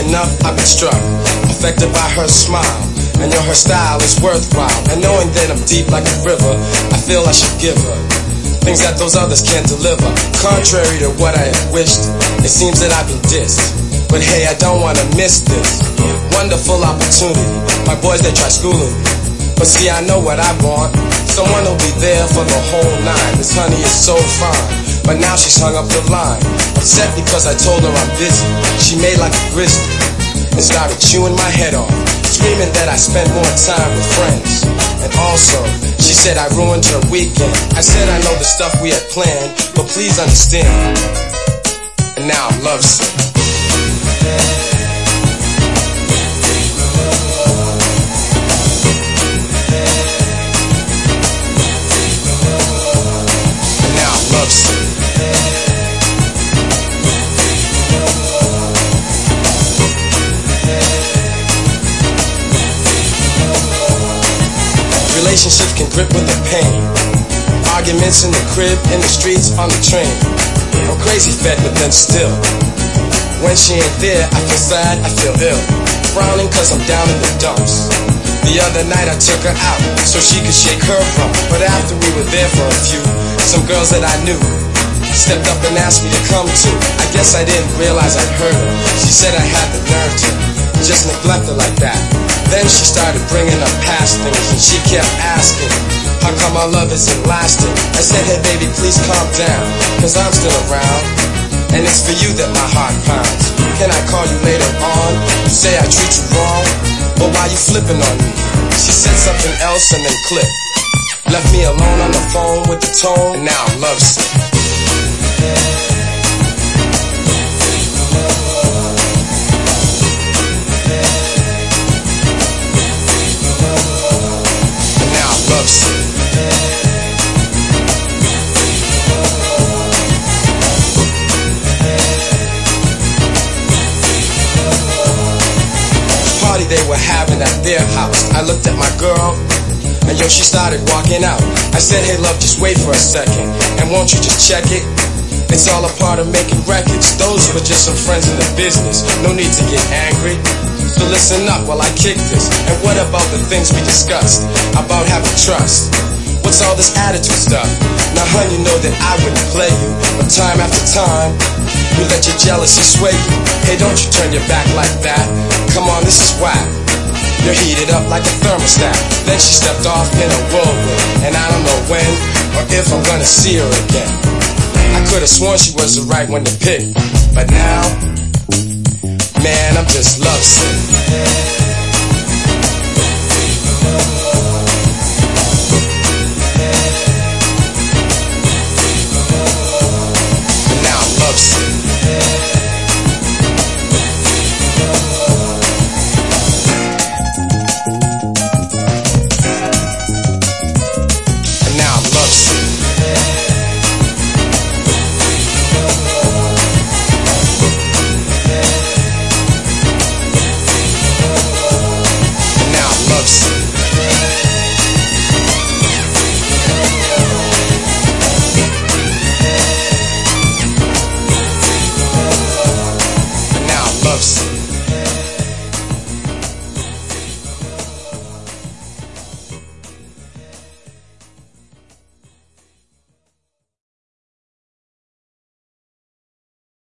Growing up, I've been struck, affected by her smile, and her style is worthwhile. And knowing that I'm deep like a river, I feel I should give her things that those others can't deliver. Contrary to what I had wished, it seems that I've been dissed. But hey, I don't wanna miss this wonderful opportunity. My boys, they try schooling me, but see, I know what I want. Someone who'll be there for the whole nine. This honey is so fine, but now she's hung up the line. Upset because I told her I'm busy. She made like a grizzly and started chewing my head off, screaming that I spent more time with friends. And also, she said I ruined her weekend. I said I know the stuff we had planned, but please understand. And now I'm lovesick. And now I'm lovesick. Relationships can grip with the pain. Arguments in the crib, in the streets, on the train. I'm crazy fed, but then still, when she ain't there, I feel sad, I feel ill. Frowning cause I'm down in the dumps. The other night I took her out so she could shake her rump. But after we were there for a few, some girls that I knew stepped up and asked me to come too. I guess I didn't realize I'd hurt her. She said I had the nerve to just neglect her like that. Then she started bringing up past things, and she kept asking, how come our love isn't lasting? I said, hey baby, please calm down, cause I'm still around, and it's for you that my heart pounds. Can I call you later on? You say I treat you wrong, but why you flipping on me? She said something else and then clicked. Left me alone on the phone with the tone, and now I'm lovesick. Party they were having at their house. I looked at my girl, and she started walking out. I said, hey love, just wait for a second, and won't you just check it? It's all a part of making records. Those were just some friends in the business. No need to get angry. So listen up while I kick this. And what about the things we discussed about having trust? What's all this attitude stuff? Now hun, you know that I wouldn't play you, but time after time, you let your jealousy sway you. Hey, don't you turn your back like that. Come on, this is whack. You're heated up like a thermostat. Then she stepped off in a whirlwind, and I don't know when or if I'm gonna see her again. I could've sworn she was the right one to pick, but now, man, I'm just lovesick.